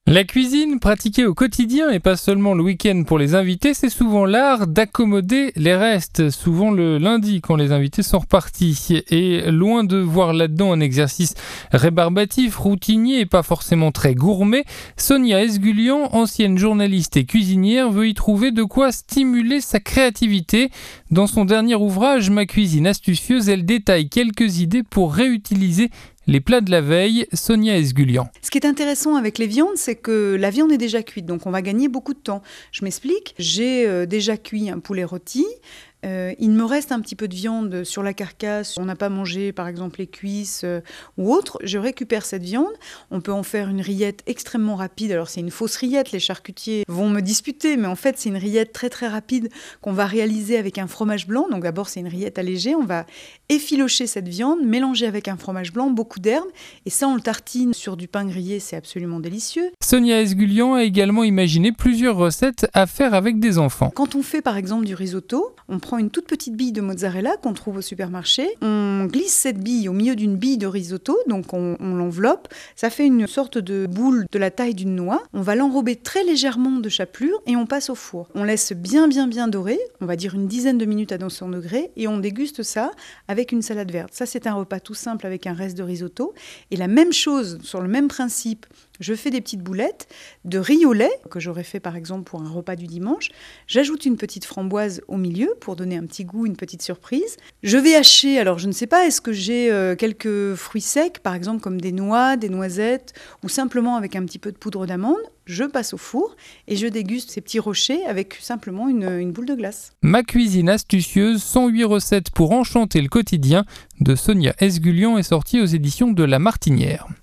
La cuisine, pratiquée au quotidien et pas seulement le week-end pour les invités, c'est souvent l'art d'accommoder les restes, souvent le lundi quand les invités sont repartis. Et loin de voir là-dedans un exercice rébarbatif, routinier et pas forcément très gourmet, Sonia Esgulian, ancienne journaliste et cuisinière, veut y trouver de quoi stimuler sa créativité. Dans son dernier ouvrage, Ma cuisine astucieuse, elle détaille quelques idées pour réutiliser les plats de la veille. Sonia Esgulian. Ce qui est intéressant avec les viandes, c'est que la viande est déjà cuite, donc on va gagner beaucoup de temps. Je m'explique, j'ai déjà cuit un poulet rôti. Il me reste un petit peu de viande sur la carcasse. On n'a pas mangé, par exemple, les cuisses ou autre. Je récupère cette viande. On peut en faire une rillette extrêmement rapide. Alors, c'est une fausse rillette. Les charcutiers vont me disputer, mais en fait, c'est une rillette très, très rapide qu'on va réaliser avec un fromage blanc. Donc, d'abord, c'est une rillette allégée. On va effilocher cette viande, mélanger avec un fromage blanc, beaucoup d'herbes. Et ça, on le tartine sur du pain grillé. C'est absolument délicieux. Sonia Esgulian a également imaginé plusieurs recettes à faire avec des enfants. Quand on fait, par exemple, du risotto, on prend une toute petite bille de mozzarella qu'on trouve au supermarché. On glisse cette bille au milieu d'une bille de risotto, donc on l'enveloppe. Ça fait une sorte de boule de la taille d'une noix. On va l'enrober très légèrement de chapelure et on passe au four. On laisse bien dorer, on va dire une dizaine de minutes à 200 degrés, et on déguste ça avec une salade verte. Ça, c'est un repas tout simple avec un reste de risotto. Et la même chose, sur le même principe, je fais des petites boulettes de riz au lait, que j'aurais fait par exemple pour un repas du dimanche. J'ajoute une petite framboise au milieu pour donner un petit goût, une petite surprise. Je vais hacher, alors je ne sais pas, est-ce que j'ai quelques fruits secs, par exemple comme des noix, des noisettes, ou simplement avec un petit peu de poudre d'amande. Je passe au four et je déguste ces petits rochers avec simplement une boule de glace. Ma cuisine astucieuse, 108 recettes pour enchanter le quotidien de Sonia Esgulian est sortie aux éditions de La Martinière.